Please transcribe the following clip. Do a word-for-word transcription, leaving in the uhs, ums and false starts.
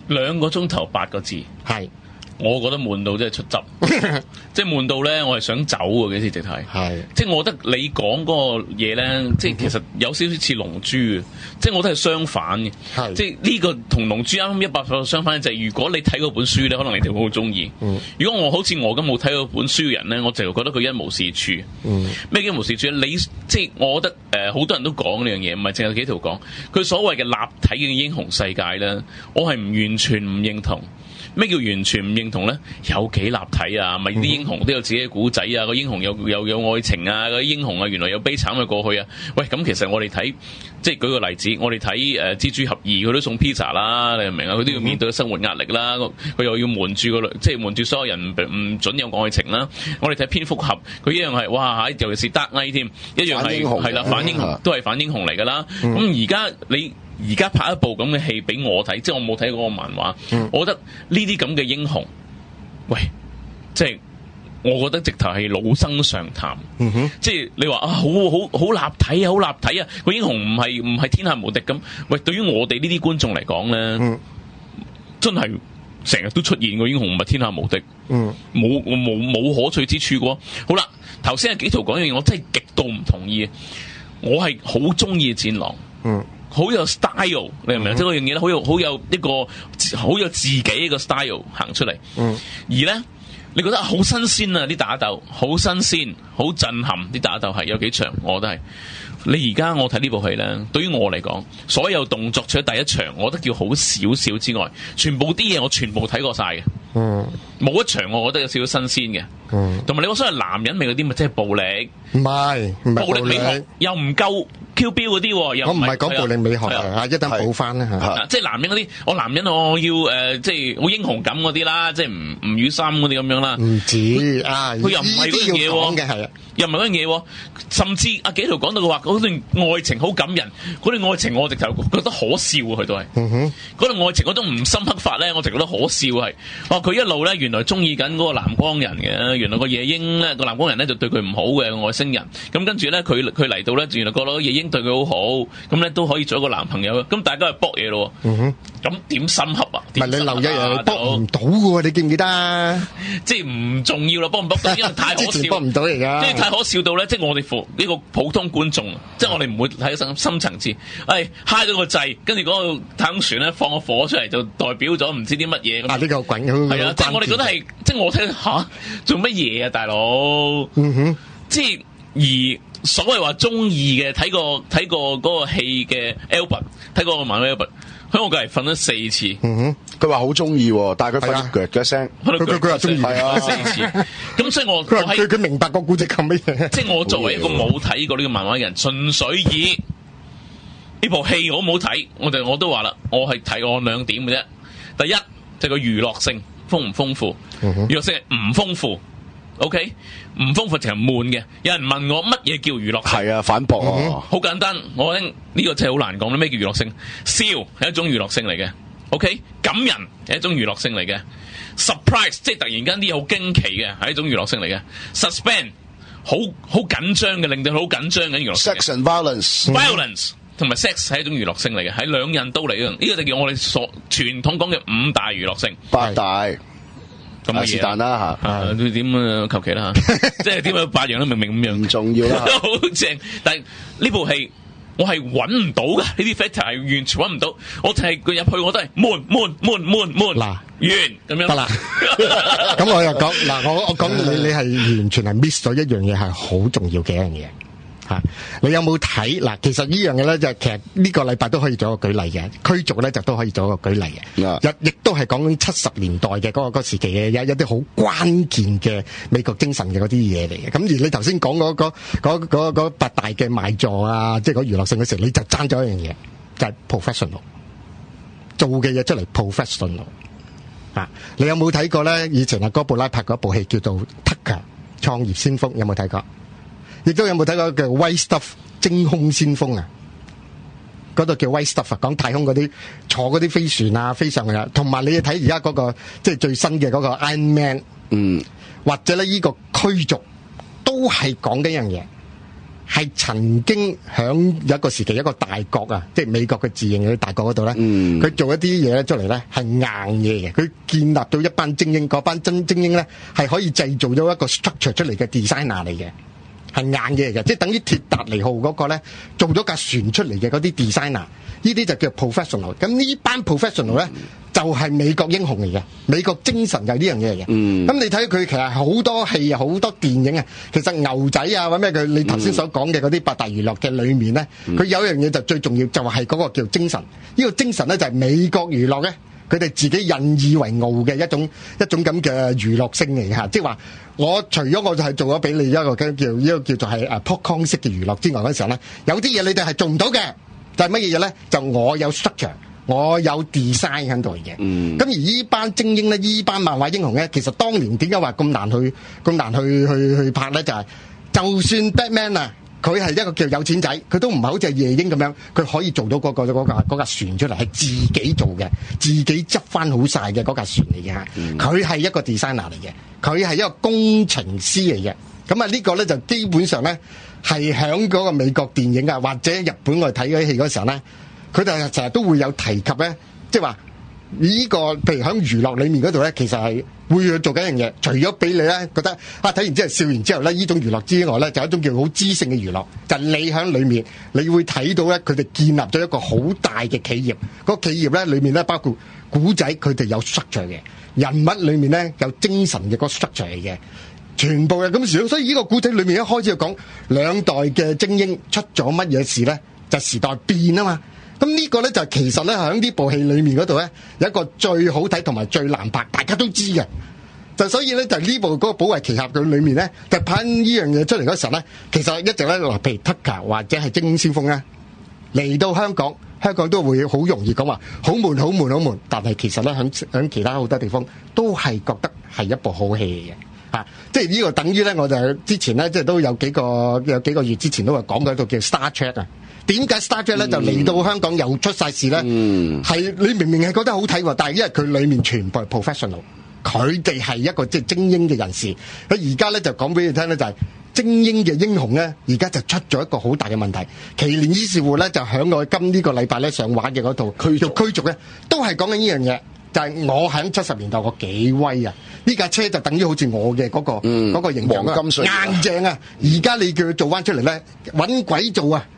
兩個鐘頭八個字， 係。 我覺得悶到真係出汁，即係悶到咧，我係想走喎，幾時直睇？係，即係我覺得你講嗰個嘢咧，即係其實有少少似龍珠嘅，即係我覺得係相反嘅，即係呢個同龍珠啱啱一百個相反就係，如果你睇嗰本書咧，可能你哋會好中意。嗯、如果我好似我咁冇睇嗰本書嘅人咧，我就覺得佢一無是處。咩、嗯、叫一無是處？你即係我覺得誒，好、呃、多人都講呢樣嘢，唔係淨係幾條講。佢所謂嘅立體嘅英雄世界咧，我係唔完全唔認同。咩叫完全唔認同咧？有幾立體啊？咪啲英雄都有自己嘅古仔啊！個英雄有有有愛情啊！個英雄啊，原來有悲慘嘅過去啊！喂，咁其實我哋睇，即係舉個例子，我哋睇誒蜘蛛俠二，佢都送 pizza 啦，你明唔明啊？佢都要面對生活壓力啦，佢又要瞞住個，即係瞞住所有人唔唔準有愛情啦。我哋睇蝙蝠俠，佢一樣係哇，尤其是 Dark Knight 添，一樣係係啦，反英雄都係反英雄嚟㗎啦。咁而家你。而家拍一部咁嘅戲俾我睇，即係我冇睇嗰個漫畫，嗯、我覺得呢啲咁嘅英雄，喂，即係我覺得直頭係老生常談。嗯、哼即係你話啊，好好好立體啊，好立體啊，個英雄唔係唔係天下無敵咁。喂，對於我哋呢啲觀眾嚟講咧，嗯、真係成日都出現個英雄唔係天下無敵，冇冇冇可取之處嘅。好啦，頭先阿紀陶講樣嘢，我真係極度唔同意。我係好中意戰狼。嗯好有 style， 你明唔明？即係嗰樣嘢咧，好有好有一個好有自己一個 style 行出嚟。嗯，而咧，你覺得好新鮮啊！啲打鬥好新鮮，好震撼。啲打鬥係有幾場，我覺得係。你而家我睇呢部戲咧，對於我嚟講，所有動作除咗第一場，我覺得叫好少少之外，全部啲嘢我全部睇過晒嘅。嗯，冇一場我覺得有少少新鮮嘅。嗯，同埋你講所謂男人味嗰啲，咪即係暴力？唔係，暴力美學又唔夠。Q 標嗰啲，我唔係講暴力美學啊，一陣補翻啦嚇。即係男人嗰啲，我男人我要誒，即係好英雄感嗰啲啦，即係唔唔語心嗰啲咁樣啦。唔止啊，佢又唔係嗰樣嘢喎，又唔係嗰樣嘢喎。甚至阿紀陶講到嘅話，嗰段愛情好感人，嗰段愛情我直頭覺得可笑啊，佢都係。嗰段愛情嗰種唔深刻法咧，我直覺得可笑係。哦，佢一路咧原來中意緊嗰個藍光人嘅，原來個夜鷹咧個藍光人咧就對佢唔好嘅外星人。咁跟住咧佢佢嚟到咧，原來覺得夜鷹對佢好好，咁咧都可以做一個男朋友。咁大家係搏嘢咯，咁點深刻啊？唔係你留一樣搏唔到嘅喎，你記唔記得啊？即係唔重要啦，搏唔搏到，因為太可笑，搏唔到嚟噶，即係太可笑到咧，即係我哋服呢個普通觀眾，即係我哋唔會睇深深層次。誒，嗨咗個掣，跟住嗰個太空船咧放個火出嚟，就代表咗唔知啲乜嘢。啊，呢個滾係啊，即係我哋覺得係，即係我睇吓做乜嘢啊，大佬？嗯哼，即係而。所謂話中意嘅睇過睇過嗰個戲嘅 Albert 睇過個漫威 Albert， 喺我隔籬瞓咗四次。嗯哼，佢話好中意，但係佢瞓咗腳嘅聲，佢佢佢話中意係啊四次。咁所以我佢佢佢明白個故仔咁咩嘢？即係我作為一個冇睇過呢個漫畫嘅人，純粹以呢部戲好唔好睇，我就我都話啦，我係睇我兩點嘅啫。第一就係個娛樂性豐唔豐富，娛樂性係唔豐富。OK， 唔豐富就係悶嘅。有人問我乜嘢叫娛樂性？係啊，反駁啊。好、嗯、簡單，我聽呢個真係好難講。咩叫娛樂性？笑係一種娛樂性嚟嘅。OK， 感人係一種娛樂性嚟嘅。Surprise 即係突然間啲嘢好驚奇嘅，係一種娛樂性嚟嘅。Suspense 好好緊張嘅，令到好緊張嘅娛樂性。Sex and violence，violence 同埋 sex 係一種娛樂性嚟嘅，喺兩人都嚟嘅。呢、這個就叫我哋所傳統講嘅五大娛樂性。八大。咁是但啦吓，啊點啊求其啦吓，即係點啊八樣都明明五樣唔重要啦，好正。但係呢部戲我係搵唔到噶，呢啲 factor 係完全搵唔到。我就係佢入去我都係悶悶悶悶悶嗱完咁樣得啦。咁我又講嗱，我我講你你係完全係 miss 咗一樣嘢，係好重要嘅一樣嘢。吓，你有冇睇嗱？其實呢樣嘢咧，就其實呢個禮拜都可以做一個舉例嘅，驅逐咧就都可以做一個舉例嘅。亦亦都係講緊七十年代嘅嗰個嗰個時期嘅一一啲好關鍵嘅美國精神嘅嗰啲嘢嚟嘅。咁而你頭先講嗰嗰嗰嗰嗰八大嘅賣座啊，即係嗰娛樂性嘅時候，你就爭咗一樣嘢，就係 professional 做嘅嘢出嚟 professional。啊，你有冇睇過咧？以前阿哥布拉拍過一部戲叫做《Tucker 創業先鋒》，有冇睇過？亦都有冇睇過叫 White Stuff 精空先鋒啊？嗰度叫 White Stuff 啊，講太空嗰啲坐嗰啲飛船啊，飛上去啊。同埋你要睇而家嗰個即係最新嘅嗰個 Iron Man，嗯，或者咧呢個驅逐都係講緊一樣嘢， 係曾經響有一個時期一個大國啊，即係美國嘅自認嘅大國嗰度咧，佢、嗯、做一啲嘢咧出嚟咧係硬嘢嘅，佢建立到一班精英，嗰班真精英咧係可以製造咗一個 structure 出嚟嘅 designer 嚟嘅。係硬嘢嚟嘅，即係等於鐵達尼號嗰個咧，做咗架船出嚟嘅嗰啲 designer， 呢啲就叫 professional。咁呢班 professional 咧，就係美國英雄嚟嘅，美國精神就係呢樣嘢嚟嘅。咁、嗯、你睇佢其實好多戲啊，好多電影啊，其實牛仔啊，或者咩佢你頭先所講嘅嗰啲八大娛樂嘅裏面咧，佢、嗯、有一樣嘢就最重要，就係嗰個叫精神。呢、這個精神咧就係美國娛樂咧，佢哋自己引以為傲嘅一種一種咁嘅娛樂性嚟嘅，即係話。我除咗我就係做咗俾你一個叫叫呢個叫做係誒 popcorn 式嘅娛樂之外嗰時候咧，有啲嘢你哋係做唔到嘅，就係乜嘢嘢咧？就我有 structure，我有 design 喺度嘅。嗯。咁而呢班精英咧，呢班漫畫英雄咧，其實當年點解話咁難去咁難去去去拍咧？就係、是、就算 Batman 啊。佢係一個叫有錢仔，佢都唔係好似夜鷹咁樣，佢可以做到嗰、嗰個嗰架嗰架船出嚟，係自己做嘅，自己執翻好晒嘅嗰架船嚟嘅嚇。佢係、嗯、一個 designer 嚟嘅，佢係一個工程師嚟嘅。咁啊呢個咧就基本上咧係響嗰個美國電影啊或者日本我哋睇嗰啲戲嗰時候咧，佢哋成日都會有提及咧，即係話呢個譬如響娛樂裏面嗰度咧，其實係。會去做緊一樣嘢，除咗俾你咧覺得啊睇完之後笑完之後咧，呢種娛樂之外咧，就係一種叫好知性嘅娛樂，就係、你喺裏面，你會睇到咧佢哋建立咗一個好大嘅企業，嗰個企業咧裏面咧包括古仔，佢哋有 structure 嘅人物裏面咧有精神嘅嗰個 structure 嚟嘅，全部係咁時，所以呢個古仔裏面一開始就講兩代嘅精英出咗乜嘢事咧，就係、時代變啊嘛。咁呢個咧就其實咧喺呢部戲裏面嗰度咧有一個最好睇同埋最難拍，大家都知嘅。就所以咧就呢部嗰個保衛奇俠佢裏面咧就拍呢樣嘢出嚟嗰時候咧，其實一直咧嗱，譬如 Tucker 或者係精英先鋒咧嚟到香港，香港都會好容易講話好悶好悶好悶，但係其實咧喺喺其他好多地方都係覺得係一部好戲嚟嘅。啊，即係呢個等於咧，我就之前咧即係都有幾個有幾個月之前都話講過一套叫 Star Trek 啊。點解 Star Trek 咧就嚟到香港又出晒事咧？係、嗯、你明明係覺得好睇喎，但係因為佢裏面全部係 professional， 佢哋係一個即係精英嘅人士。佢而家咧就講俾你聽咧，就係、是、精英嘅英雄咧，而家就出咗一個好大嘅問題。奇連伊士活咧就響我今呢個禮拜咧上畫嘅嗰套驅逐驅逐咧，都係講緊呢樣嘢。就係、是、我喺七十年代我幾威啊！呢架車就等於好似我嘅嗰、那個嗰、嗯、個形象啊，硬正啊！而家你叫佢做翻出嚟咧，揾鬼做啊！